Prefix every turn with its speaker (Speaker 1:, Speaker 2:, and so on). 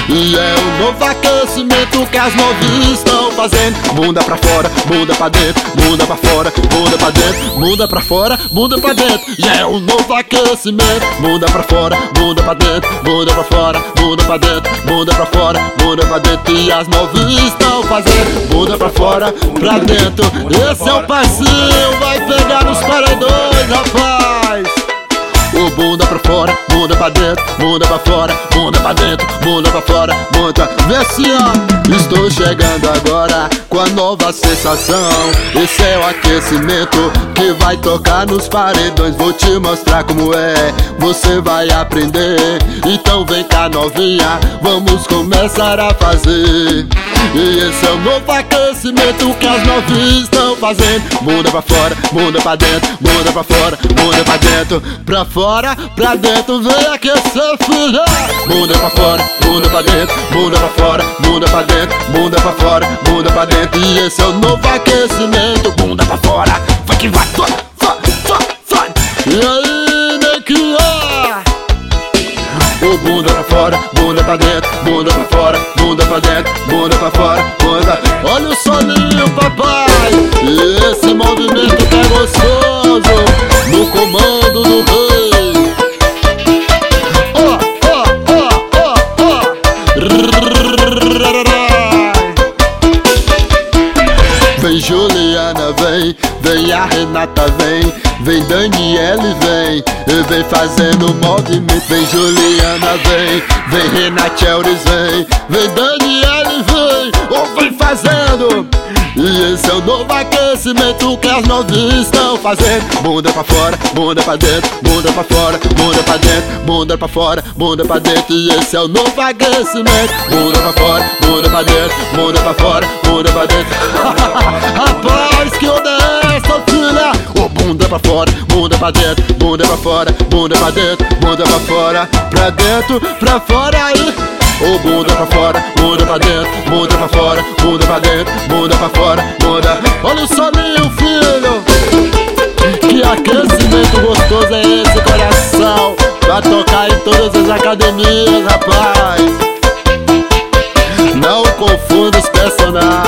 Speaker 1: E é um novo aquecimento que as novinhas estão fazendo. Bunda pra fora, bunda pra dentro, bunda pra fora, bunda pra dentro, bunda pra fora, bunda pra dentro. E é um novo aquecimento. Bunda pra fora, bunda pra dentro, bunda pra fora, bunda pra dentro, bunda pra fora, bunda pra dentro. E as novinhas estão fazendo bunda pra fora, pra dentro. Esse é o passinho, vai pegar nos paredões, rapaz. O bunda pra fora, bunda pra dentro, bunda pra fora, bunda pra dentro, bunda pra fora, bunda. Vê assim, ó. Estou chegando agora com a nova sensação. Esse é o aquecimento que vai tocar nos paredões. Vou te mostrar como é, você vai aprender. Então vem cá, novinha, vamos começar a fazer. E esse é o novo aquecimento que as novinhas estão fazendo. Bunda pra fora, bunda pra dentro, bunda pra fora, bunda pra dentro, pra fora, pra dentro, vem aquecer, filha. Bunda pra fora, bunda pra dentro, bunda pra fora, bunda pra dentro, bunda pra fora, bunda pra dentro. E esse é o novo aquecimento. Bunda pra fora, vai que vai, vai. E aí, nequinha? O bunda pra fora, bunda pra dentro, bunda pra fora, bunda pra dentro, bunda pra fora, bunda. Olha o soninho, papai. Esse movimento que é gostoso, no comando do rei. Ó, ó, ó, ó, ó. Vem Juliana, vem a Renata, vem Daniele, vem fazendo movimento. Vem Juliana, vem Renata Elris, vem Daniele, vem fazendo. E esse é o novo aquecimento que as novinhas estão fazendo. Bunda pra fora, bunda pra dentro, bunda pra fora, bunda pra dentro, bunda pra fora, bunda pra dentro. E esse é o novo aquecimento. Bunda pra fora, bunda pra dentro, bunda pra fora, bunda pra dentro. Rapaz, que onda é essa, filha? Oh, bunda pra fora, bunda pra dentro, bunda pra fora, bunda pra dentro, bunda pra fora, pra fora aí. Oh, bunda pra fora, bunda pra dentro, bunda pra fora, bunda pra dentro, bunda pra fora, bunda. Olha o soninho, filho. Que aquecimento gostoso é esse, coração? Vai tocar em todas as academias, rapaz. Não confunda os personagens.